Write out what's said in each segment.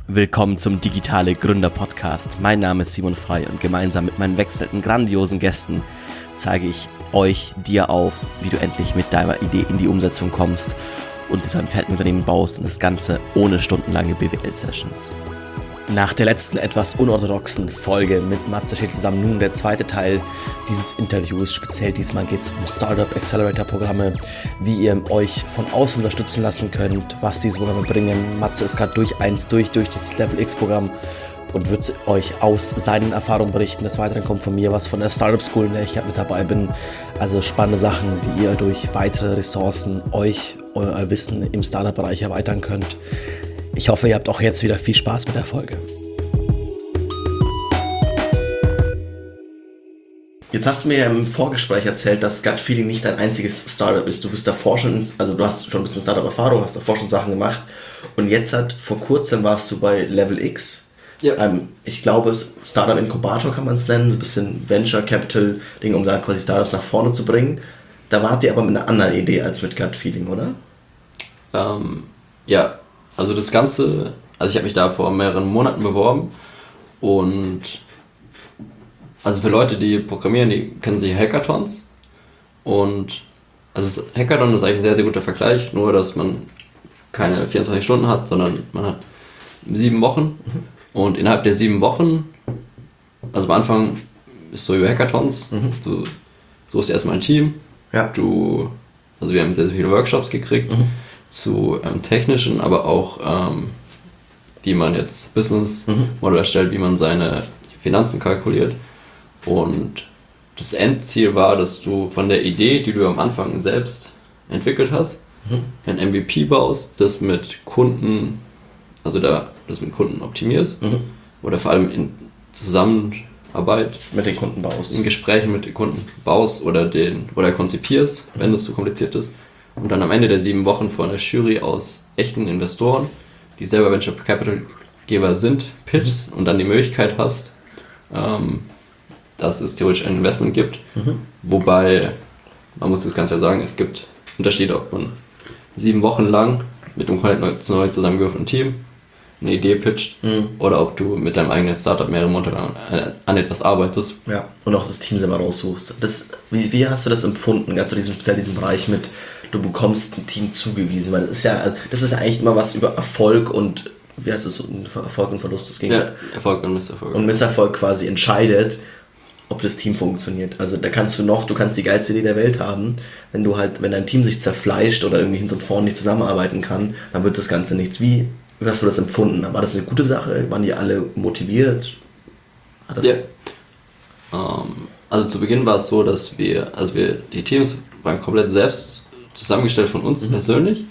Willkommen zum Digitale Gründer Podcast. Mein Name ist Simon Frey und gemeinsam mit meinen wechselnden grandiosen Gästen zeige ich dir auf, wie du endlich mit deiner Idee in die Umsetzung kommst und dir ein fettes Unternehmen baust und das Ganze ohne stundenlange BWL-Sessions. Nach der letzten etwas unorthodoxen Folge mit Matze Schädel zusammen nun der zweite Teil dieses Interviews. Speziell diesmal geht es um Startup Accelerator Programme, wie ihr euch von außen unterstützen lassen könnt, was diese Programme bringen. Matze ist gerade durch dieses Level X Programm und wird euch aus seinen Erfahrungen berichten. Des Weiteren kommt von mir was von der Startup School, in der ich gerade mit dabei bin. Also spannende Sachen, wie ihr durch weitere Ressourcen euer Wissen im Startup-Bereich erweitern könnt. Ich hoffe, ihr habt auch jetzt wieder viel Spaß mit der Folge. Jetzt hast du mir ja im Vorgespräch erzählt, dass Gut Feeling nicht dein einziges Startup ist. Du bist davor schon, du hast schon ein bisschen Startup-Erfahrung, hast davor schon Sachen gemacht. Und jetzt vor kurzem warst du bei Level X. Ja. Ich glaube, Startup Inkubator kann man es nennen, so ein bisschen Venture Capital Ding, um da quasi Startups nach vorne zu bringen. Da wart ihr aber mit einer anderen Idee als mit Gut Feeling, oder? Ja. Also das Ganze, ich habe mich da vor mehreren Monaten beworben und also für Leute, die programmieren, die kennen sich Hackathons und also das Hackathon ist eigentlich ein sehr, sehr guter Vergleich, nur dass man keine 24 Stunden hat, sondern man hat 7 Wochen und innerhalb der 7 Wochen, also am Anfang ist so über Hackathons, du suchst erstmal ein Team, ja. Wir haben sehr, sehr viele Workshops gekriegt, zu technischen, aber auch wie man jetzt Business Model erstellt, wie man seine Finanzen kalkuliert. Und das Endziel war, dass du von der Idee, die du am Anfang selbst entwickelt hast, ein MVP baust, das mit Kunden, das mit Kunden optimierst oder vor allem in Zusammenarbeit mit den Kunden baust. In Gesprächen mit den Kunden baust oder konzipierst, wenn es zu kompliziert ist. Und dann am Ende der 7 Wochen vor einer Jury aus echten Investoren, die selber Venture Capital Geber sind, pitchst und dann die Möglichkeit hast, dass es theoretisch ein Investment gibt. Wobei, man muss das Ganze ja sagen, es gibt Unterschiede, ob man 7 Wochen lang mit einem komplett neu zusammengewürfelten Team eine Idee pitcht oder ob du mit deinem eigenen Startup mehrere Monate lang an etwas arbeitest. Ja, und auch das Team selber raussuchst. Wie hast du das empfunden, gerade speziell diesen Bereich mit, du bekommst ein Team zugewiesen, weil das ist eigentlich immer was über Erfolg und, wie heißt es, Erfolg und Verlust, das Gegenteil. Ja, Erfolg und Misserfolg. Und Misserfolg quasi entscheidet, ob das Team funktioniert. Also da kannst du kannst die geilste Idee der Welt haben, wenn dein Team sich zerfleischt oder irgendwie hinten und vorne nicht zusammenarbeiten kann, dann wird das Ganze nichts. Wie hast du das empfunden? War das eine gute Sache? Waren die alle motiviert? Also zu Beginn war es so, dass die Teams waren komplett selbst zusammengestellt von uns persönlich,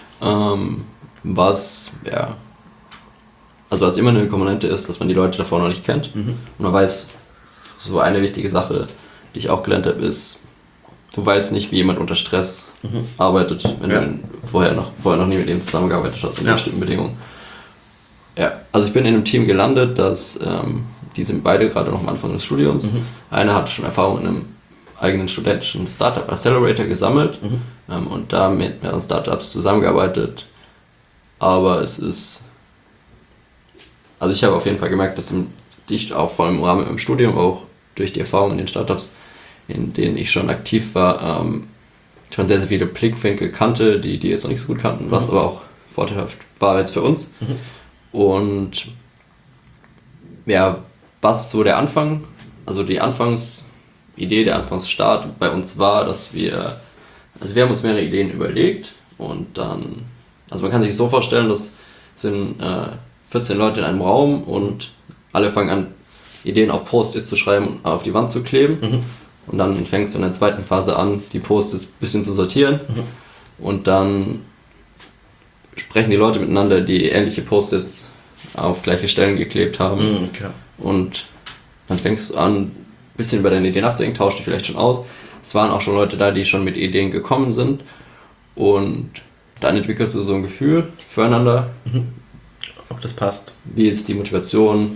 was immer eine Komponente ist, dass man die Leute davor noch nicht kennt und man weiß, so eine wichtige Sache, die ich auch gelernt habe, ist, du weißt nicht, wie jemand unter Stress arbeitet, wenn du vorher noch nie mit ihm zusammengearbeitet hast in bestimmten Bedingungen. Ja, also ich bin in einem Team gelandet, die sind beide gerade noch am Anfang des Studiums. Einer hatte schon Erfahrung in einem eigenen studentischen Startup Accelerator gesammelt und da mit mehreren Startups zusammengearbeitet. Aber ich habe auf jeden Fall gemerkt, dass ich auch vor allem im Rahmen im Studium, auch durch die Erfahrung in den Startups, in denen ich schon aktiv war, schon sehr, sehr viele Blickwinkel kannte, die jetzt noch nicht so gut kannten, was aber auch vorteilhaft war jetzt für uns. Und ja, was so der Anfang, also die Anfangsidee, der Anfangsstart bei uns war, dass wir haben uns mehrere Ideen überlegt und dann, also man kann sich so vorstellen, das sind 14 Leute in einem Raum und alle fangen an, Ideen auf Post-its zu schreiben und auf die Wand zu kleben. Und dann fängst du in der zweiten Phase an, die Post-its ein bisschen zu sortieren. Und dann sprechen die Leute miteinander, die ähnliche Post-its auf gleiche Stellen geklebt haben. Okay. Und dann fängst du an, ein bisschen über deine Idee nachzudenken, tauscht die vielleicht schon aus. Es waren auch schon Leute da, die schon mit Ideen gekommen sind. Und dann entwickelst du so ein Gefühl füreinander. Ob das passt. Wie ist die Motivation?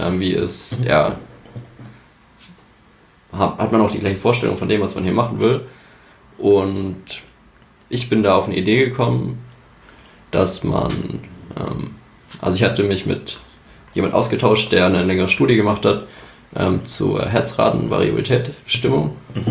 Hat man auch die gleiche Vorstellung von dem, was man hier machen will. Und ich bin da auf eine Idee gekommen, dass man Also ich hatte mich mit jemand ausgetauscht, der eine längere Studie gemacht hat zur Herzratenvariabilität-Bestimmung.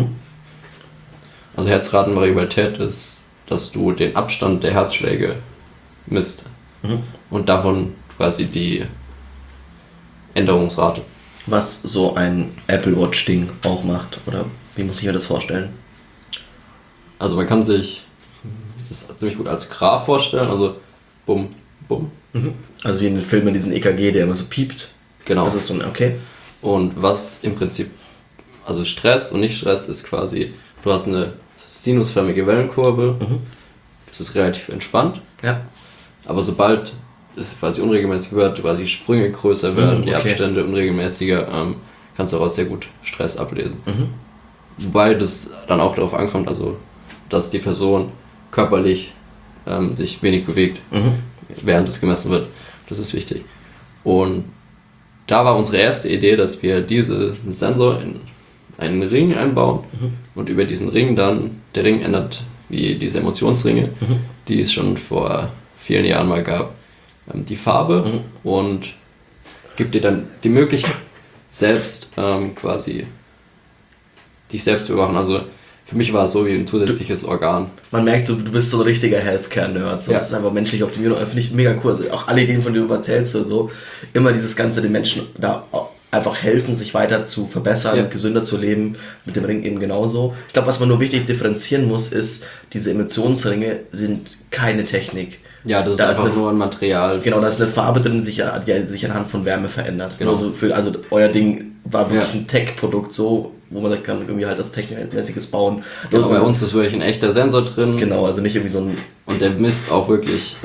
Also Herzratenvariabilität ist, dass du den Abstand der Herzschläge misst und davon quasi die Änderungsrate. Was so ein Apple Watch Ding auch macht, oder wie muss ich mir das vorstellen? Also man kann sich das ziemlich gut als Graph vorstellen, also bumm, bumm. Also wie in den Filmen diesen EKG, der immer so piept. Genau. Das ist so ein, okay. Und was im Prinzip, also Stress und Nicht-Stress ist quasi, du hast eine sinusförmige Wellenkurve, das ist relativ entspannt, Ja. aber sobald es quasi unregelmäßig wird, quasi die Sprünge größer werden, die Abstände unregelmäßiger, kannst du daraus sehr gut Stress ablesen. Wobei das dann auch darauf ankommt, also dass die Person körperlich sich wenig bewegt, während es gemessen wird. Das ist wichtig. Und da war unsere erste Idee, dass wir diesen Sensor in einen Ring einbauen und über diesen Ring dann, der Ring ändert wie diese Emotionsringe, die es schon vor vielen Jahren mal gab, die Farbe und gibt dir dann die Möglichkeit, selbst quasi dich selbst zu überwachen. Also für mich war es so wie ein zusätzliches Organ. Man merkt so, du bist so ein richtiger Healthcare-Nerd. So. Ja. Das ist einfach menschliche Optimierung. Finde ich mega cool. Also auch alle Ideen, von denen du erzählst und so. Immer dieses Ganze, den Menschen da einfach helfen, sich weiter zu verbessern, gesünder zu leben. Mit dem Ring eben genauso. Ich glaube, was man nur wichtig differenzieren muss, ist, diese Emissionsringe sind keine Technik. Ja, das ist einfach nur ein Material. Genau, da ist eine Farbe drin, die sich anhand von Wärme verändert. Genau. Also euer Ding war wirklich ein Tech-Produkt so, wo man sagt, kann irgendwie halt das Technikmäßiges bauen. Genau, bei uns ist wirklich ein echter Sensor drin. Genau, also nicht irgendwie so ein... Und der misst auch wirklich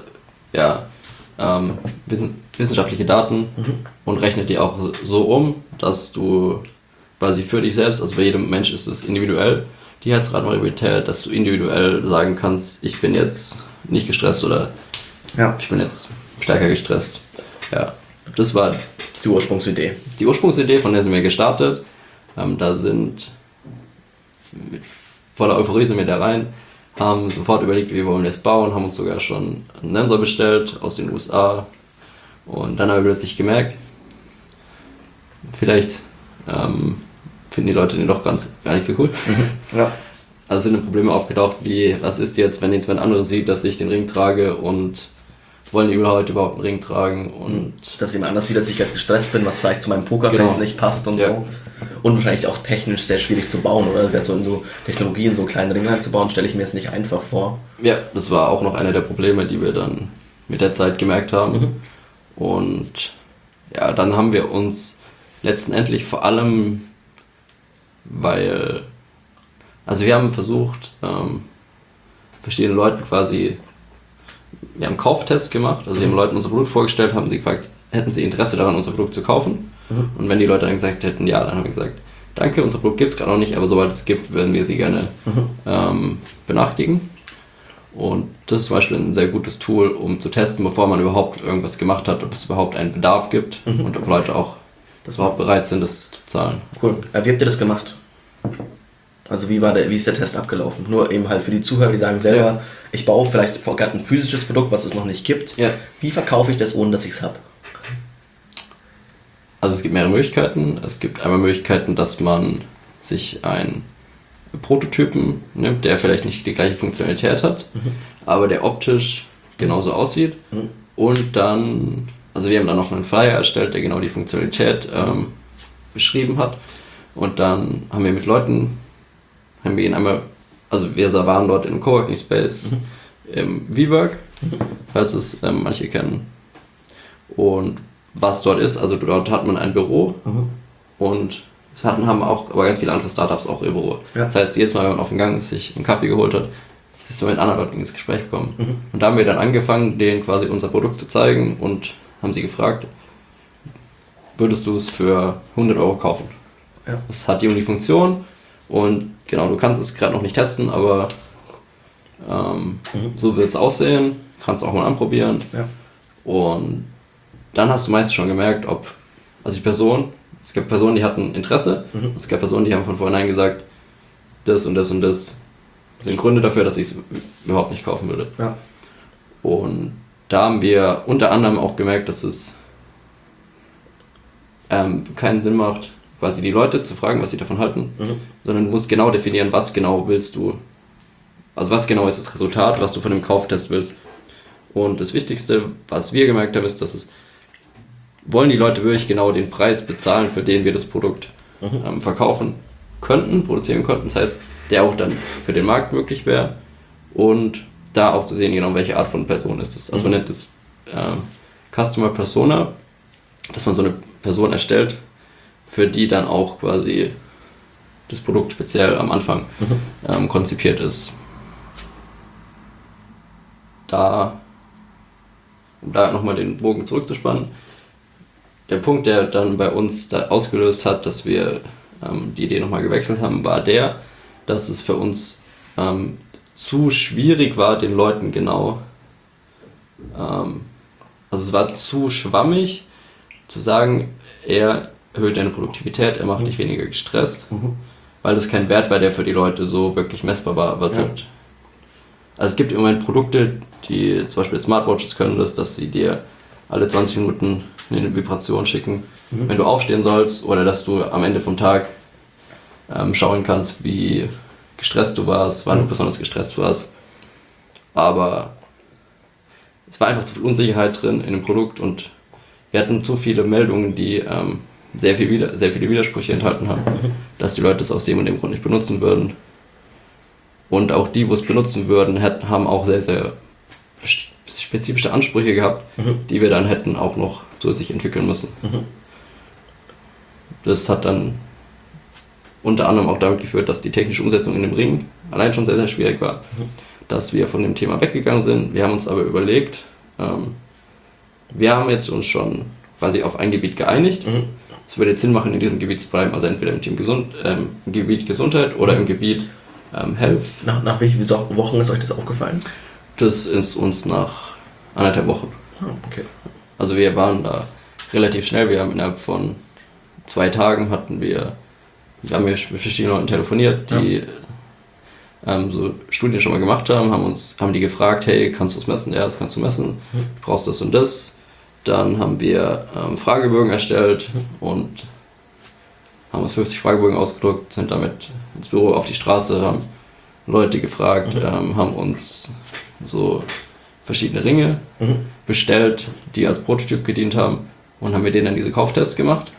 wissenschaftliche Daten und rechnet die auch so um, dass du quasi für dich selbst, also bei jedem Mensch ist es individuell, die Herzratenvariabilität, dass du individuell sagen kannst, ich bin jetzt nicht gestresst oder ich bin jetzt stärker gestresst. Ja, das war die Ursprungsidee. Die Ursprungsidee, von der sind wir gestartet. Da sind mit voller Euphorie sind wir da rein, haben sofort überlegt, wie wollen wir das bauen, haben uns sogar schon einen Sensor bestellt aus den USA und dann haben wir plötzlich gemerkt, vielleicht finden die Leute den doch gar nicht so cool. Ja. Also sind Probleme aufgetaucht wie, was ist jetzt, wenn ein anderer sieht, dass ich den Ring trage und wollen die Leute überhaupt einen Ring tragen und... Dass jemand anders sieht, dass ich gerade gestresst bin, was vielleicht zu meinem Pokerface nicht passt und so. Und wahrscheinlich auch technisch sehr schwierig zu bauen, oder? So in so Technologien so einen kleinen Ring einzubauen, stelle ich mir jetzt nicht einfach vor. Ja, das war auch noch einer der Probleme, die wir dann mit der Zeit gemerkt haben. Und ja, dann haben wir uns letztendlich vor allem, weil... Also wir haben versucht, verschiedene Leuten quasi, wir haben einen Kauftest gemacht, also wir haben Leuten unser Produkt vorgestellt, haben sie gefragt, hätten sie Interesse daran, unser Produkt zu kaufen? Und wenn die Leute dann gesagt hätten, ja, dann haben wir gesagt, danke, unser Produkt gibt es gerade noch nicht, aber sobald es gibt, würden wir sie gerne benachrichtigen. Und das ist zum Beispiel ein sehr gutes Tool, um zu testen, bevor man überhaupt irgendwas gemacht hat, ob es überhaupt einen Bedarf gibt und ob Leute auch überhaupt bereit sind, das zu zahlen. Cool. Wie habt ihr das gemacht? Also wie ist der Test abgelaufen? Nur eben halt für die Zuhörer, die sagen selber, ich baue vielleicht gerade ein physisches Produkt, was es noch nicht gibt. Ja. Wie verkaufe ich das, ohne dass ich es habe? Also es gibt mehrere Möglichkeiten. Es gibt einmal Möglichkeiten, dass man sich einen Prototypen nimmt, der vielleicht nicht die gleiche Funktionalität hat, aber der optisch genauso aussieht. Und dann, also wir haben dann noch einen Flyer erstellt, der genau die Funktionalität beschrieben hat. Und dann haben wir mit Leuten, wir waren dort im Coworking Space im WeWork, falls es manche kennen. Und was dort ist, also dort hat man ein Büro und haben auch aber ganz viele andere Startups auch ihr Büro. Ja. Das heißt, jedes Mal, wenn man auf dem Gang sich einen Kaffee geholt hat, ist man mit anderen Leuten ins Gespräch gekommen. Und da haben wir dann angefangen, denen quasi unser Produkt zu zeigen und haben sie gefragt, würdest du es für 100 Euro kaufen? Ja. Es hat die Funktion und genau, du kannst es gerade noch nicht testen, aber so wird es aussehen, kannst auch mal anprobieren. Ja. Und dann hast du meistens schon gemerkt, es gibt Personen, die hatten Interesse, es gab Personen, die haben von vornherein gesagt, das und das und das sind Gründe dafür, dass ich es überhaupt nicht kaufen würde. Ja. Und da haben wir unter anderem auch gemerkt, dass es keinen Sinn macht, quasi die Leute zu fragen, was sie davon halten, sondern du musst genau definieren, was genau willst du. Also was genau ist das Resultat, was du von dem Kauftest willst. Und das Wichtigste, was wir gemerkt haben, ist, dass wollen die Leute wirklich genau den Preis bezahlen, für den wir das Produkt verkaufen könnten, produzieren könnten. Das heißt, der auch dann für den Markt möglich wäre. Und da auch zu sehen, genau welche Art von Person ist es. Also man nennt das Customer Persona, dass man so eine Person erstellt, für die dann auch quasi das Produkt speziell am Anfang konzipiert ist. Um da nochmal den Bogen zurückzuspannen, der Punkt, der dann bei uns da ausgelöst hat, dass wir die Idee nochmal gewechselt haben, war dass es für uns zu schwierig war, den Leuten genau, also es war zu schwammig zu sagen, er erhöht deine Produktivität, er macht dich weniger gestresst, weil das kein Wert war, der für die Leute so wirklich messbar war. Also es gibt im Moment Produkte, die zum Beispiel Smartwatches können dass sie dir alle 20 Minuten eine Vibration schicken, wenn du aufstehen sollst, oder dass du am Ende vom Tag schauen kannst, wie gestresst du warst, wann du besonders gestresst warst. Aber es war einfach zu viel Unsicherheit drin in dem Produkt und wir hatten zu viele Meldungen, die sehr viele Widersprüche enthalten haben, dass die Leute es aus dem und dem Grund nicht benutzen würden. Und auch die, wo es benutzen würden, haben auch sehr, sehr spezifische Ansprüche gehabt, die wir dann hätten auch noch zusätzlich entwickeln müssen. Das hat dann unter anderem auch damit geführt, dass die technische Umsetzung in dem Ring allein schon sehr, sehr schwierig war, dass wir von dem Thema weggegangen sind. Wir haben uns aber überlegt, wir haben jetzt uns schon quasi auf ein Gebiet geeinigt. Es würde jetzt Sinn machen, in diesem Gebiet zu bleiben, also entweder im Gebiet Gesundheit oder im Gebiet Health. Nach wie vielen Wochen ist euch das aufgefallen? Das ist uns nach 1,5 Wochen. Okay. Also wir waren da relativ schnell, wir haben innerhalb von 2 Tagen wir haben mit verschiedenen Leuten telefoniert, die so Studien schon mal gemacht haben, haben die gefragt, hey, kannst du es messen? Ja, das kannst du messen. Du brauchst das und das. Dann haben wir Fragebögen erstellt und haben uns 50 Fragebögen ausgedruckt, sind damit ins Büro auf die Straße, haben Leute gefragt, haben uns so verschiedene Ringe bestellt, die als Prototyp gedient haben, und haben mit denen dann diese Kauftests gemacht.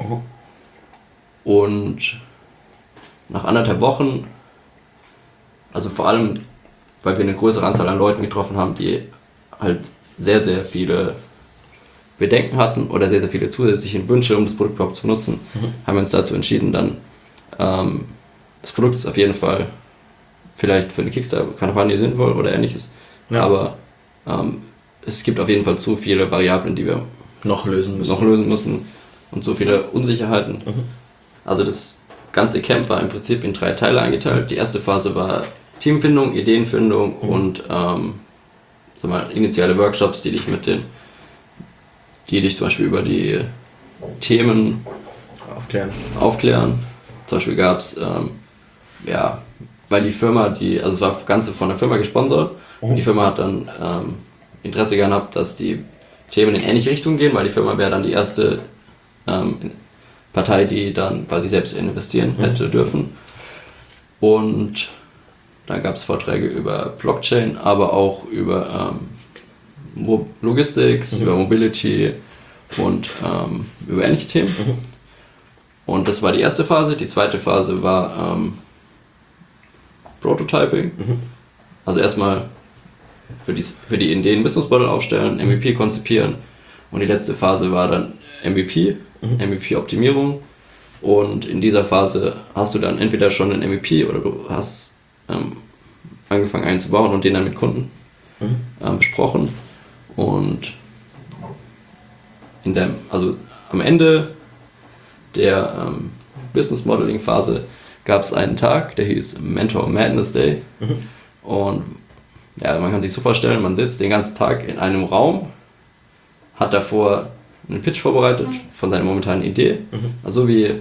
Und nach 1,5 Wochen, also vor allem, weil wir eine größere Anzahl an Leuten getroffen haben, die halt sehr, sehr viele Bedenken hatten oder sehr, sehr viele zusätzliche Wünsche, um das Produkt überhaupt zu benutzen, haben wir uns dazu entschieden, dann das Produkt ist auf jeden Fall vielleicht für eine Kickstarter-Kampagne sinnvoll oder ähnliches, aber es gibt auf jeden Fall zu viele Variablen, die wir noch lösen müssen und so viele Unsicherheiten. Also das ganze Camp war im Prinzip in 3 Teile eingeteilt. Die erste Phase war Teamfindung, Ideenfindung und initiale Workshops, die dich zum Beispiel über die Themen aufklären. Zum Beispiel gab es, weil die Firma, also es war das Ganze von der Firma gesponsert, und die Firma hat dann Interesse gehabt, dass die Themen in ähnliche Richtungen gehen, weil die Firma wäre dann die erste Partei, die dann quasi selbst investieren hätte dürfen. Und dann gab es Vorträge über Blockchain, aber auch über Logistics, über Mobility und über ähnliche Themen. Und das war die erste Phase. Die zweite Phase war Prototyping. Also erstmal für die Ideen Business Model aufstellen, MVP konzipieren, und die letzte Phase war dann MVP-Optimierung. Und in dieser Phase hast du dann entweder schon einen MVP oder du hast angefangen einzubauen und den dann mit Kunden besprochen. Und am Ende der Business Modeling Phase gab es einen Tag, der hieß Mentor Madness Day. Und man kann sich so vorstellen, man sitzt den ganzen Tag in einem Raum, hat davor einen Pitch vorbereitet von seiner momentanen Idee. Also wie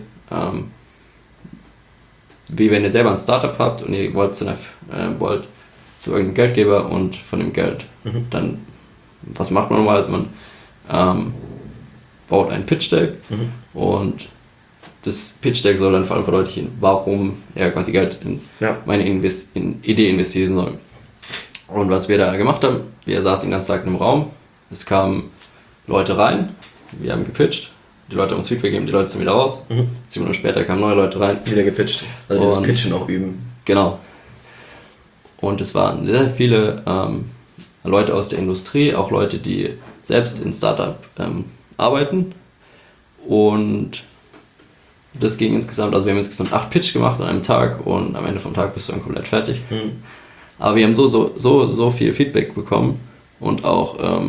wenn ihr selber ein Startup habt und ihr wollt zu irgendeinem Geldgeber und von dem Geld dann was macht man normalerweise? Man baut ein Pitch-Deck und das Pitch-Deck soll dann vor allem verdeutlichen, warum er quasi Geld in meine Idee investieren soll. Und was wir da gemacht haben, wir saßen den ganzen Tag im Raum, es kamen Leute rein, wir haben gepitcht, die Leute haben uns Feedback gegeben, die Leute sind wieder raus, 7 Minuten später kamen neue Leute rein. Wieder gepitcht, also das Pitchen auch üben. Genau. Und es waren sehr, sehr viele Leute aus der Industrie, auch Leute, die selbst in Startup arbeiten. Und das ging insgesamt, also wir haben insgesamt 8 Pitch gemacht an einem Tag und am Ende vom Tag bist du dann komplett fertig. Aber wir haben so viel Feedback bekommen und auch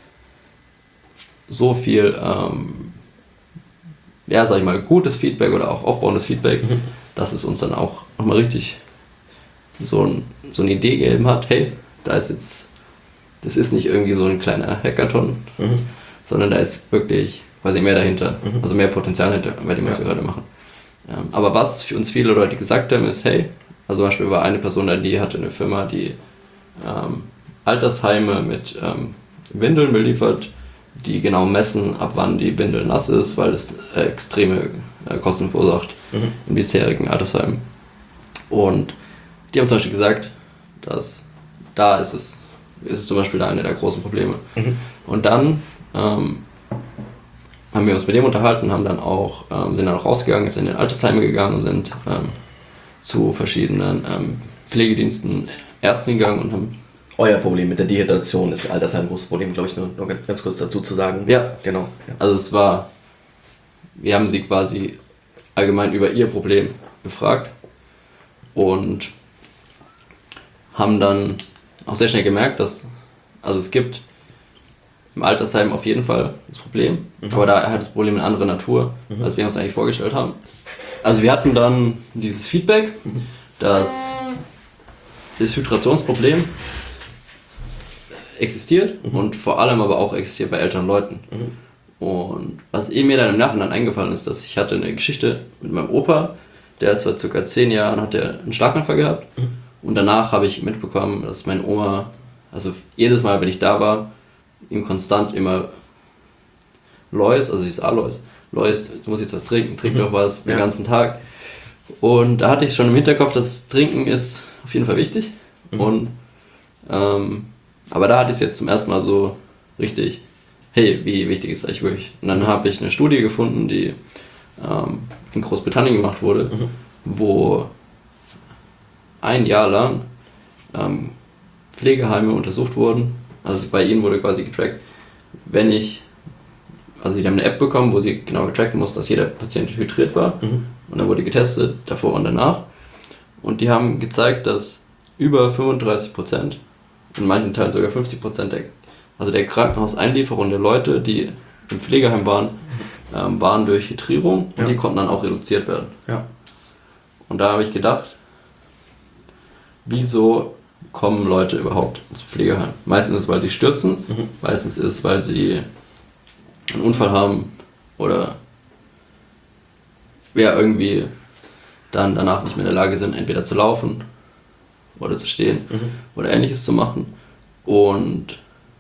so viel, sag ich mal, gutes Feedback oder auch aufbauendes Feedback, dass es uns dann auch nochmal richtig so eine Idee gegeben hat, hey, das ist nicht irgendwie so ein kleiner Hackathon, sondern da ist wirklich quasi mehr dahinter, also mehr Potenzial hinter, bei dem, was wir gerade machen. Aber was für uns viele Leute gesagt haben, ist, hey, also zum Beispiel war eine Person da, die hatte eine Firma, die Altersheime mit Windeln beliefert, die genau messen, ab wann die Windel nass ist, weil es extreme Kosten verursacht im bisherigen Altersheim. Und die haben zum Beispiel gesagt, dass da ist es zum Beispiel eine der großen Probleme. Und dann haben wir uns mit dem unterhalten, haben dann auch, sind dann auch rausgegangen, sind in den Altersheime gegangen, sind zu verschiedenen Pflegediensten, Ärzten gegangen und haben... Euer Problem mit der Dehydration ist Altersheim ein großes Problem, glaube ich, nur ganz kurz dazu zu sagen. Ja, genau. Ja. Also wir haben sie quasi allgemein über ihr Problem befragt und haben dann auch sehr schnell gemerkt, dass, also es gibt im Altersheim auf jeden Fall das Problem, aber da hat das Problem eine andere Natur, als wir uns eigentlich vorgestellt haben. Also wir hatten dann dieses Feedback, dass das Filtrationsproblem existiert und vor allem aber auch existiert bei älteren Leuten. Und was mir dann im Nachhinein eingefallen ist, dass ich hatte eine Geschichte mit meinem Opa, der ist vor ca. 10 Jahren, hat er einen Schlaganfall gehabt und danach habe ich mitbekommen, dass meine Oma, also jedes Mal, wenn ich da war, ihm konstant immer Lois, also dieses Alois, Lois, du musst jetzt was trinken, trink doch was den ganzen Tag. Und da hatte ich schon im Hinterkopf, dass Trinken ist auf jeden Fall wichtig. Und aber da hatte ich es jetzt zum ersten Mal so richtig, hey, wie wichtig ist das eigentlich wirklich? Und dann habe ich eine Studie gefunden, die in Großbritannien gemacht wurde, wo 1 Jahr lang Pflegeheime untersucht wurden. Also bei ihnen wurde quasi getrackt, also die haben eine App bekommen, wo sie genau tracken muss, dass jeder Patient hydriert war. Und dann wurde getestet, davor und danach. Und die haben gezeigt, dass über 35%, in manchen Teilen sogar 50% der Krankenhauseinlieferung der Leute, die im Pflegeheim waren, waren durch Hydrierung und die konnten dann auch reduziert werden. Ja. Und da habe ich gedacht, wieso kommen Leute überhaupt ins Pflegeheim? Meistens ist es, weil sie stürzen, meistens ist es, weil sie einen Unfall haben oder irgendwie dann danach nicht mehr in der Lage sind, entweder zu laufen oder zu stehen oder Ähnliches zu machen. Und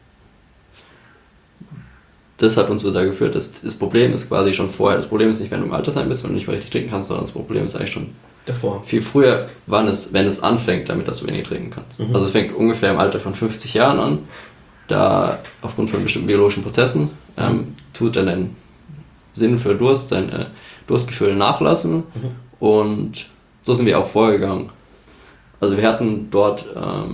das hat uns so da geführt, dass das Problem ist quasi schon vorher. Das Problem ist nicht, wenn du im Altersheim bist und nicht mehr richtig trinken kannst, sondern das Problem ist eigentlich schon davor. Viel früher, wenn es anfängt, damit dass du wenig trinken kannst. Also es fängt ungefähr im Alter von 50 Jahren an, da aufgrund von bestimmten biologischen Prozessen tut dann dein Sinn für Durst, dein Durstgefühl nachlassen und so sind wir auch vorgegangen. Also wir hatten dort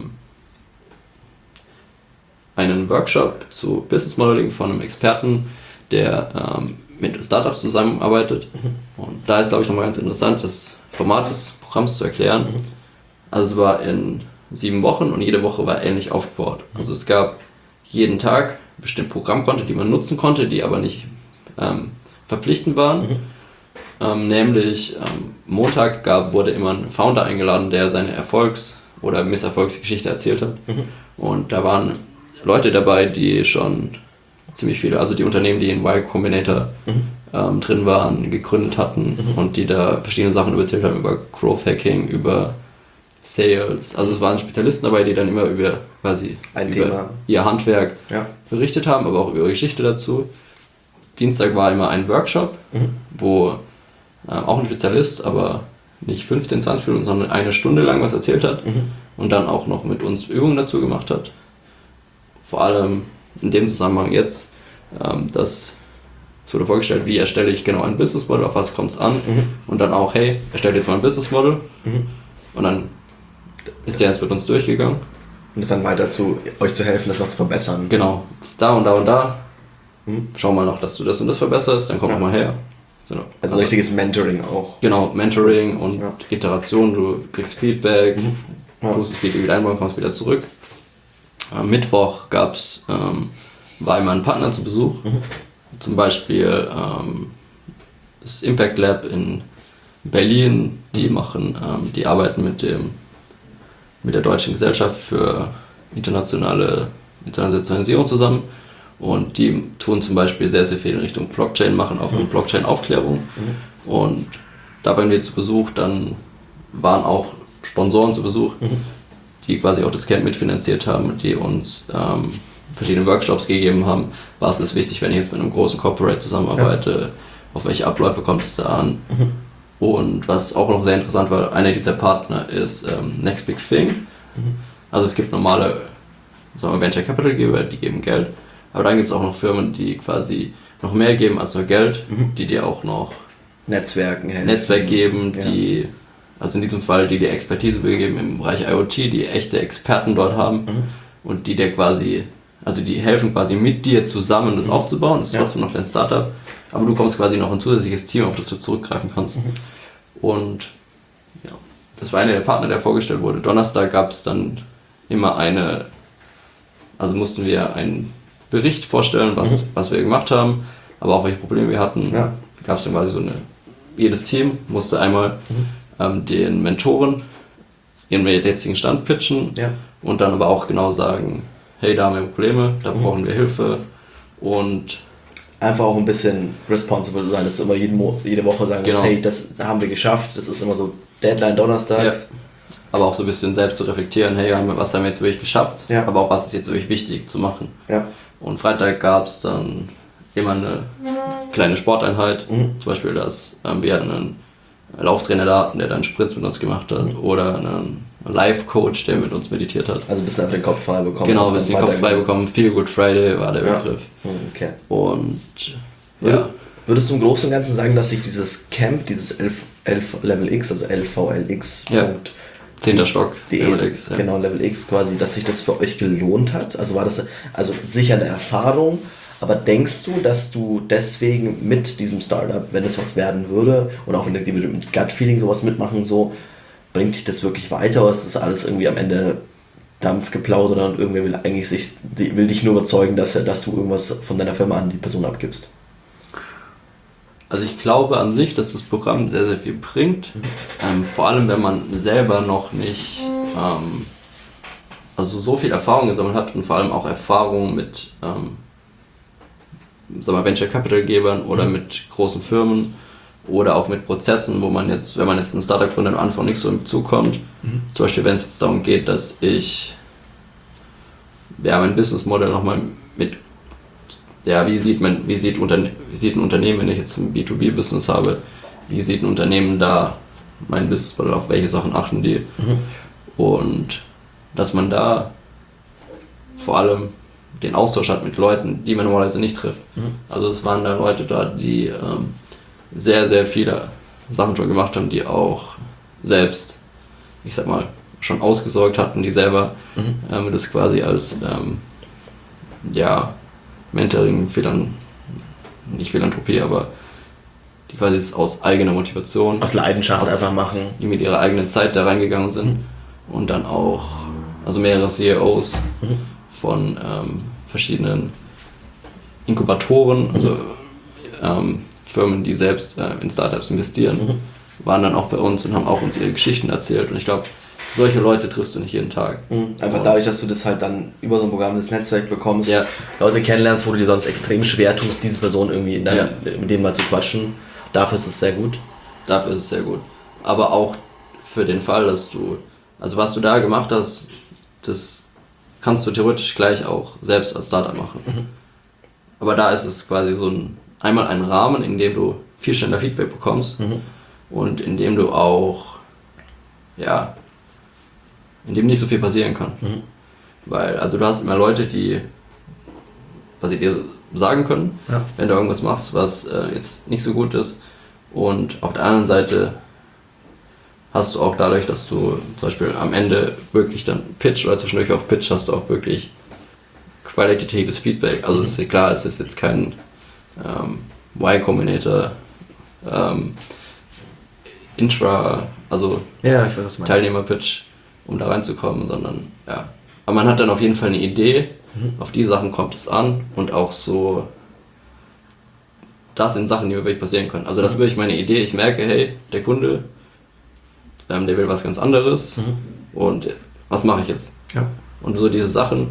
einen Workshop zu Business Modeling von einem Experten, der mit Startups zusammenarbeitet. Und da ist, glaube ich, nochmal ganz interessant, das Format des Programms zu erklären. Also es war in 7 Wochen und jede Woche war ähnlich aufgebaut. Also es gab jeden Tag bestimmte Programmkonten, die man nutzen konnte, die aber nicht verpflichtend waren. Nämlich Montag wurde immer ein Founder eingeladen, der seine Erfolgs- oder Misserfolgsgeschichte erzählt hat. Und da waren Leute dabei, die schon ziemlich viele, also die Unternehmen, die in Y Combinator drin waren, gegründet hatten und die da verschiedene Sachen erzählt haben über Growth Hacking, über Sales. Also es waren Spezialisten dabei, die dann immer über quasi ein über Thema. Ihr Handwerk Ja. berichtet haben, aber auch über ihre Geschichte dazu. Dienstag war immer ein Workshop, wo auch ein Spezialist, aber nicht 15, 20 Minuten, sondern eine Stunde lang was erzählt hat und dann auch noch mit uns Übungen dazu gemacht hat. Vor allem in dem Zusammenhang jetzt, es wurde vorgestellt, wie erstelle ich genau ein Business Model, auf was kommt es an und dann auch, hey, erstelle jetzt mal ein Business Model und dann ist der jetzt mit uns durchgegangen. Und es dann weiter euch zu helfen, das noch zu verbessern. Genau, jetzt da und da und da. Schau mal noch, dass du das und das verbesserst, dann komm auch mal her. So, also richtiges Mentoring auch. Genau, Mentoring und Iteration, du kriegst Feedback, tust das Feedback wieder einbauen, kommst wieder zurück. Am Mittwoch war immer ein Partner zu Besuch, zum Beispiel das Impact Lab in Berlin, die arbeiten mit der Deutschen Gesellschaft für Internationalisierung zusammen. Und die tun zum Beispiel sehr, sehr viel in Richtung Blockchain, machen auch in Blockchain-Aufklärung. Und da waren wir zu Besuch, dann waren auch Sponsoren zu Besuch, die quasi auch das Camp mitfinanziert haben und die uns verschiedene Workshops gegeben haben. Was ist wichtig, wenn ich jetzt mit einem großen Corporate zusammenarbeite? Auf welche Abläufe kommt es da an? Und was auch noch sehr interessant war, einer dieser Partner ist Next Big Thing. Also es gibt normale Venture Capital Geber, die geben Geld. Aber dann gibt es auch noch Firmen, die quasi noch mehr geben als nur Geld, die dir auch noch Netzwerk geben, also in diesem Fall die dir Expertise geben im Bereich IoT, die echte Experten dort haben und die dir quasi, also die helfen quasi mit dir zusammen das aufzubauen, das ist trotzdem noch dein Startup, aber du kommst quasi noch ein zusätzliches Team, auf das du zurückgreifen kannst. Und ja, das war einer der Partner, der vorgestellt wurde. Donnerstag gab es dann immer mussten wir einen Bericht vorstellen, was wir gemacht haben, aber auch welche Probleme wir hatten. Ja. Gab es dann quasi jedes Team musste einmal den Mentoren ihren jetzigen Stand pitchen und dann aber auch genau sagen, hey, da haben wir Probleme, da brauchen wir Hilfe und einfach auch ein bisschen responsible sein, dass du immer jede Woche sagen musst, hey, das haben wir geschafft, das ist immer so Deadline donnerstags. Ja. Aber auch so ein bisschen selbst zu reflektieren, hey, was haben wir jetzt wirklich geschafft, aber auch was ist jetzt wirklich wichtig zu machen. Ja. Und Freitag gab es dann immer eine kleine Sporteinheit, zum Beispiel, dass wir hatten einen Lauftrainer da, der dann Sprints mit uns gemacht hat oder einen Life-Coach, der mit uns meditiert hat. Also ein bisschen den Kopf frei bekommen. Genau, ein bisschen den Kopf frei bekommen. Feel Good Friday war der Begriff. Okay. Und würdest du im Großen und Ganzen sagen, dass sich dieses Camp, dieses 11 Level X, also LVLX, 10. Stock, Level X. Genau, Level X quasi, dass sich das für euch gelohnt hat? Also war das sicher eine Erfahrung, aber denkst du, dass du deswegen mit diesem Startup, wenn es was werden würde, oder auch wenn die mit Gut-Feeling sowas mitmachen, so, bringt dich das wirklich weiter, oder ist das alles irgendwie am Ende Dampfgeplauder und irgendwer will dich nur überzeugen, dass du irgendwas von deiner Firma an die Person abgibst? Also ich glaube an sich, dass das Programm sehr, sehr viel bringt. Vor allem, wenn man selber noch nicht so viel Erfahrung gesammelt hat und vor allem auch Erfahrung mit Venture Capital Gebern oder mit großen Firmen oder auch mit Prozessen, wo man jetzt, wenn man jetzt ein Startup gründet, am Anfang nicht so im Bezug kommt. Zum Beispiel, wenn es jetzt darum geht, dass ich mein Business Model nochmal mit wie sieht ein Unternehmen, wenn ich jetzt ein B2B-Business habe, wie sieht ein Unternehmen da mein Businessmodell, auf welche Sachen achten die? Und dass man da vor allem den Austausch hat mit Leuten, die man normalerweise nicht trifft. Also es waren da Leute da, die sehr, sehr viele Sachen schon gemacht haben, die auch selbst, ich sag mal, schon ausgesorgt hatten, die selber das quasi als Mentoring, nicht Philanthropie, aber die quasi es aus eigener Motivation, aus Leidenschaft einfach machen, die mit ihrer eigenen Zeit da reingegangen sind und dann auch, mehrere CEOs von verschiedenen Inkubatoren, Firmen, die selbst in Startups investieren, waren dann auch bei uns und haben auch uns ihre Geschichten erzählt und ich glaube, solche Leute triffst du nicht jeden Tag. Einfach dadurch, dass du das halt dann über so ein Programm das Netzwerk bekommst, Leute kennenlernst, wo du dir sonst extrem schwer tust, diese Person irgendwie mit denen mal zu quatschen. Dafür ist es sehr gut. Aber auch für den Fall, dass du, was du da gemacht hast, das kannst du theoretisch gleich auch selbst als Startup machen. Aber da ist es quasi so einmal ein Rahmen, in dem du viel schneller Feedback bekommst und in dem du auch, ja, in dem nicht so viel passieren kann. Weil, also du hast immer Leute, die, was sie dir sagen können, wenn du irgendwas machst, was jetzt nicht so gut ist. Und auf der anderen Seite hast du auch dadurch, dass du zum Beispiel am Ende wirklich dann Pitch oder zwischendurch auch Pitch, hast du auch wirklich qualitatives Feedback. Also es ist klar, es ist jetzt kein Y-Combinator Intra, also ich weiß, was du meinst. Teilnehmer-Pitch, um da reinzukommen, sondern ja. Aber man hat dann auf jeden Fall eine Idee, auf die Sachen kommt es an und auch so, das sind Sachen, die mir wirklich passieren können. Also das ist wirklich meine Idee, ich merke, hey, der Kunde, der will was ganz anderes und was mache ich jetzt? Ja. Und so diese Sachen,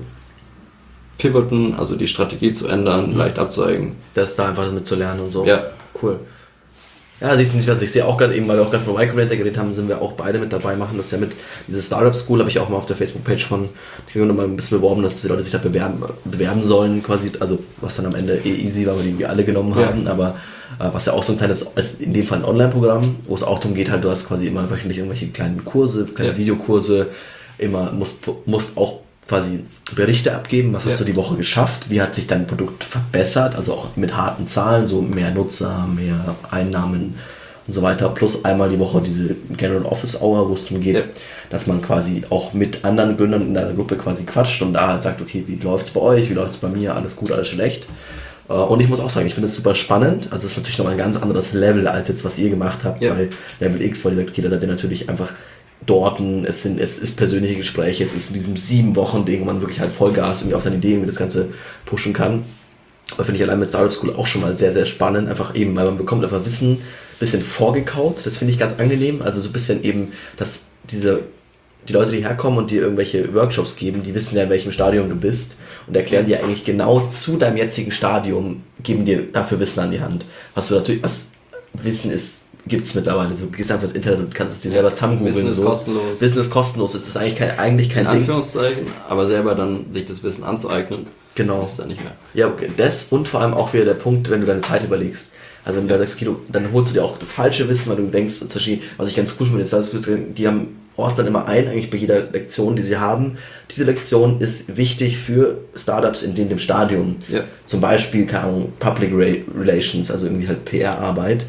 pivoten, also die Strategie zu ändern, leicht abzueigen. Das da einfach damit zu lernen und so. Ja. Cool. Ja, siehst du nicht, was ich sehe auch gerade eben, weil wir auch gerade von Y-Combinator geredet haben, sind wir auch beide mit dabei, machen das ja mit. Diese Startup School habe ich auch mal auf der Facebook-Page von Kino mal ein bisschen beworben, dass die Leute sich da bewerben sollen, quasi, also was dann am Ende easy war, weil die wir alle genommen haben, aber was ja auch so ein kleines, als in dem Fall ein Online-Programm, wo es auch darum geht, halt, du hast quasi immer wöchentlich irgendwelche kleinen Kurse, kleine Videokurse, immer musst auch quasi Berichte abgeben, was hast du die Woche geschafft, wie hat sich dein Produkt verbessert, also auch mit harten Zahlen, so mehr Nutzer, mehr Einnahmen und so weiter, plus einmal die Woche diese General Office Hour, wo es darum geht, dass man quasi auch mit anderen Gründern in deiner Gruppe quasi quatscht und da halt sagt, okay, wie läuft's bei euch, wie läuft's bei mir, alles gut, alles schlecht. Und ich muss auch sagen, ich finde es super spannend, also es ist natürlich nochmal ein ganz anderes Level als jetzt, was ihr gemacht habt bei Level X, weil ihr sagt, okay, da seid ihr natürlich einfach dorten, es ist persönliche Gespräche, es ist in diesem 7-Wochen-Ding, wo man wirklich halt Vollgas irgendwie auf seine Ideen, wie das Ganze pushen kann. Aber finde ich allein mit Startup School auch schon mal sehr, sehr spannend, einfach eben, weil man bekommt einfach Wissen, bisschen vorgekaut, das finde ich ganz angenehm, also so ein bisschen eben, dass die Leute, die herkommen und dir irgendwelche Workshops geben, die wissen ja, in welchem Stadium du bist und erklären dir eigentlich genau zu deinem jetzigen Stadium, geben dir dafür Wissen an die Hand. Was Wissen ist, gibt es mittlerweile. Du gehst einfach ins Internet und kannst es dir selber zusammengoogeln. Wissen ist kostenlos. Wissen ist kostenlos. Es ist eigentlich kein Ding. In Anführungszeichen, aber selber dann sich das Wissen anzueignen, ist dann nicht mehr. Ja, okay. Das und vor allem auch wieder der Punkt, wenn du deine Zeit überlegst. Also wenn du da sagst, okay, dann holst du dir auch das falsche Wissen, weil du denkst, zum Beispiel, was ich ganz cool finde, die ordnen immer ein, eigentlich bei jeder Lektion, die sie haben. Diese Lektion ist wichtig für Startups in dem Stadium. Ja. Zum Beispiel, keine Ahnung, Public Relations, also irgendwie halt PR-Arbeit.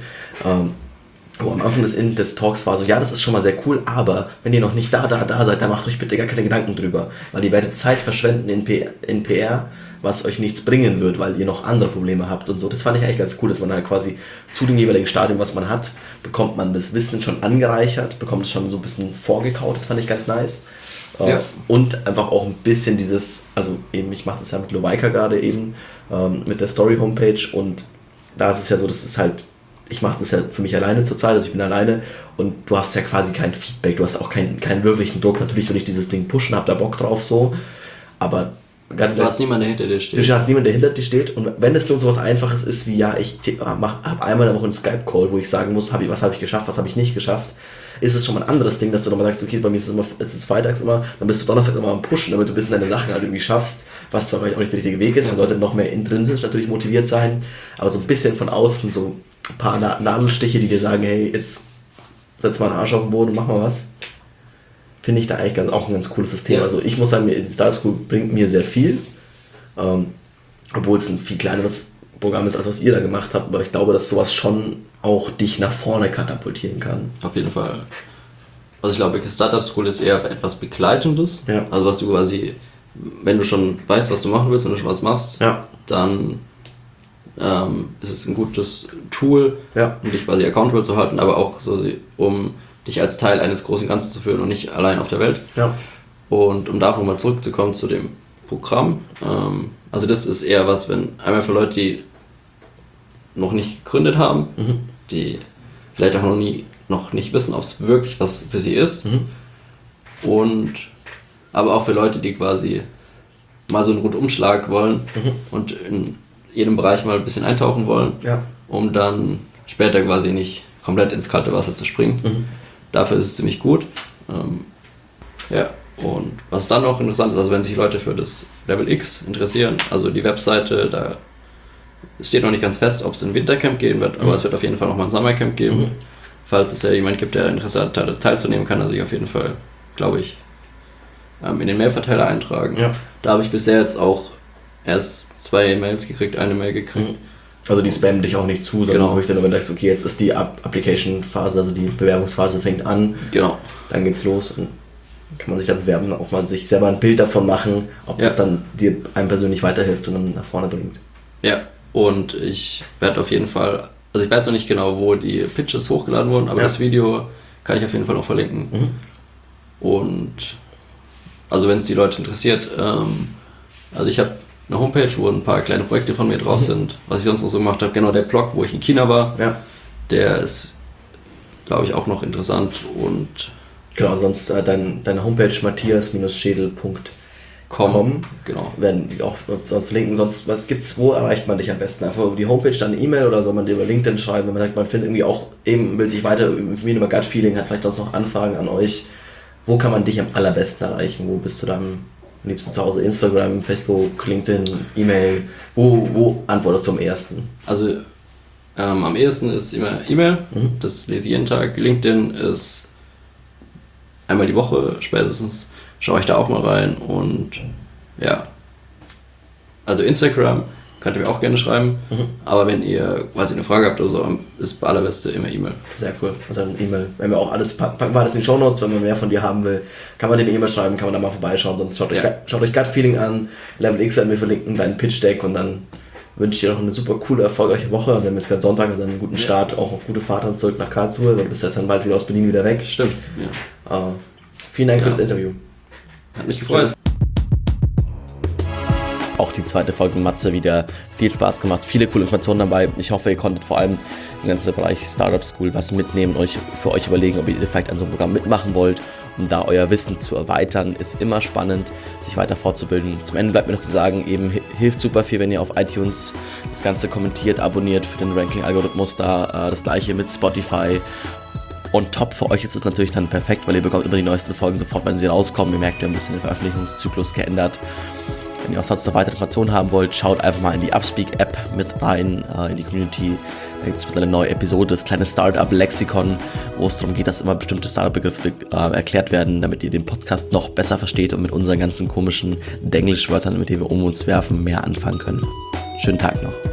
Wo am Anfang des Talks war so, ja, das ist schon mal sehr cool, aber wenn ihr noch nicht da seid, dann macht euch bitte gar keine Gedanken drüber. Weil ihr werdet Zeit verschwenden in PR, was euch nichts bringen wird, weil ihr noch andere Probleme habt und so. Das fand ich eigentlich ganz cool, dass man halt quasi zu dem jeweiligen Stadium, was man hat, bekommt man das Wissen schon angereichert, bekommt es schon so ein bisschen vorgekaut, das fand ich ganz nice. Ja. Und einfach auch ein bisschen dieses, also eben, ich mache das ja mit Lovaika gerade eben, mit der Story-Homepage und da ist es ja so, dass es halt, ich mache das ja für mich alleine zurzeit, also ich bin alleine und du hast ja quasi kein Feedback, du hast auch keinen wirklichen Druck. Natürlich will ich dieses Ding pushen, hab da Bock drauf so, aber du hast niemanden, der hinter dir steht. Du hast niemanden, der hinter dir steht und wenn es nur so was Einfaches ist wie, ja, ich habe einmal in der Woche einen Skype-Call, wo ich sagen muss, was habe ich geschafft, was habe ich nicht geschafft, ist es schon mal ein anderes Ding, dass du nochmal sagst, okay, bei mir ist es freitags immer, dann bist du Donnerstag immer am Pushen, damit du ein bisschen deine Sachen halt irgendwie schaffst, was zwar vielleicht auch nicht der richtige Weg ist, man sollte noch mehr intrinsisch natürlich motiviert sein, aber so ein bisschen von außen, so ein paar Nadelstiche, die dir sagen, hey, jetzt setz mal einen Arsch auf den Boden und mach mal was, finde ich da eigentlich auch ein ganz cooles System. Ja. Also ich muss sagen, die Startup School bringt mir sehr viel, obwohl es ein viel kleineres Programm ist, als was ihr da gemacht habt, aber ich glaube, dass sowas schon auch dich nach vorne katapultieren kann. Auf jeden Fall. Also ich glaube, Startup School ist eher etwas Begleitendes, also was du quasi, wenn du schon weißt, was du machen willst, wenn du schon was machst, dann ist es ein gutes Tool, um dich quasi accountable zu halten, aber auch so, um dich als Teil eines großen Ganzen zu fühlen und nicht allein auf der Welt. Ja. Und um da nochmal zurückzukommen zu dem Programm, also das ist eher was, wenn einmal für Leute, die noch nicht gegründet haben, die vielleicht auch noch nicht wissen, ob es wirklich was für sie ist, und aber auch für Leute, die quasi mal so einen Rundumschlag wollen und in jedem Bereich mal ein bisschen eintauchen wollen, um dann später quasi nicht komplett ins kalte Wasser zu springen. Dafür ist es ziemlich gut. Und was dann noch interessant ist, also wenn sich Leute für das Level X interessieren, also die Webseite, da steht noch nicht ganz fest, ob es ein Wintercamp geben wird, aber es wird auf jeden Fall nochmal ein Sommercamp geben. Falls es ja jemand gibt, der Interesse hat, teilzunehmen, kann er sich auf jeden Fall, glaube ich, in den Mailverteiler eintragen. Ja. Da habe ich bisher jetzt auch erst 2 Mails gekriegt, eine Mail gekriegt. Also die spammen dich auch nicht zu, sondern Genau. wenn du sagst, okay, jetzt ist die Application-Phase, also die Bewerbungsphase fängt an, Genau. dann geht's los und kann man sich da bewerben, auch mal sich selber ein Bild davon machen, ob das dann dir einem persönlich weiterhilft und dann nach vorne bringt. Ja, und ich werde auf jeden Fall, also ich weiß noch nicht genau, wo die Pitches hochgeladen wurden, aber das Video kann ich auf jeden Fall noch verlinken. Und also wenn es die Leute interessiert, also ich habe eine Homepage, wo ein paar kleine Projekte von mir drauf sind, was ich sonst noch so gemacht habe. Genau, der Blog, wo ich in China war, der ist, glaube ich, auch noch interessant. Und genau, sonst deine Homepage matthias-schädel.com genau. werden die auch sonst verlinken. Sonst, was gibt's, wo erreicht man dich am besten? Einfach über die Homepage, dann eine E-Mail oder soll man dir über LinkedIn schreiben, wenn man sagt, man findet irgendwie auch eben, will sich weiter informieren über Gut Feeling, hat vielleicht sonst noch Anfragen an euch. Wo kann man dich am allerbesten erreichen? Wo bist du dann am liebsten zu Hause? Instagram, Facebook, LinkedIn, E-Mail? Wo antwortest du am ehesten? Also am ehesten ist immer E-Mail, das lese ich jeden Tag. LinkedIn ist einmal die Woche spätestens, schaue ich da auch mal rein. Und ja, also Instagram könnt ihr mir auch gerne schreiben, aber wenn ihr quasi eine Frage habt oder so, ist das allerbeste immer E-Mail. Sehr cool. Also eine E-Mail. Wenn wir auch alles packen wir alles in die Shownotes, wenn man mehr von dir haben will, kann man dir eine E-Mail schreiben, kann man da mal vorbeischauen, sonst schaut euch Gut Feeling an, Level X werden wir verlinken, deinen Pitch Deck und dann wünsche ich dir noch eine super coole, erfolgreiche Woche. Wir haben jetzt gerade Sonntag, also einen guten Start, auch gute Fahrt dann zurück nach Karlsruhe, weil du bist jetzt dann bald wieder aus Berlin wieder weg. Stimmt, ja. Vielen Dank für das Interview. Hat mich gefreut. Auch die zweite Folge mit Matze wieder viel Spaß gemacht, viele coole Informationen dabei. Ich hoffe, ihr konntet vor allem im ganzen Bereich Startup School was mitnehmen und für euch überlegen, ob ihr vielleicht an so einem Programm mitmachen wollt, um da euer Wissen zu erweitern. Ist immer spannend, sich weiter fortzubilden. Zum Ende bleibt mir noch zu sagen, eben hilft super viel, wenn ihr auf iTunes das Ganze kommentiert, abonniert für den Ranking-Algorithmus da. Das gleiche mit Spotify. Und top für euch ist es natürlich dann perfekt, weil ihr bekommt immer die neuesten Folgen sofort, wenn sie rauskommen. Ihr merkt, wir haben ein bisschen den Veröffentlichungszyklus geändert. Wenn ihr auch sonst noch weitere Informationen haben wollt, schaut einfach mal in die Upspeak-App mit rein, in die Community. Da gibt es eine neue Episode, das kleine Startup-Lexikon, wo es darum geht, dass immer bestimmte Startup-Begriffe erklärt werden, damit ihr den Podcast noch besser versteht und mit unseren ganzen komischen Denglisch-Wörtern, mit denen wir um uns werfen, mehr anfangen können. Schönen Tag noch.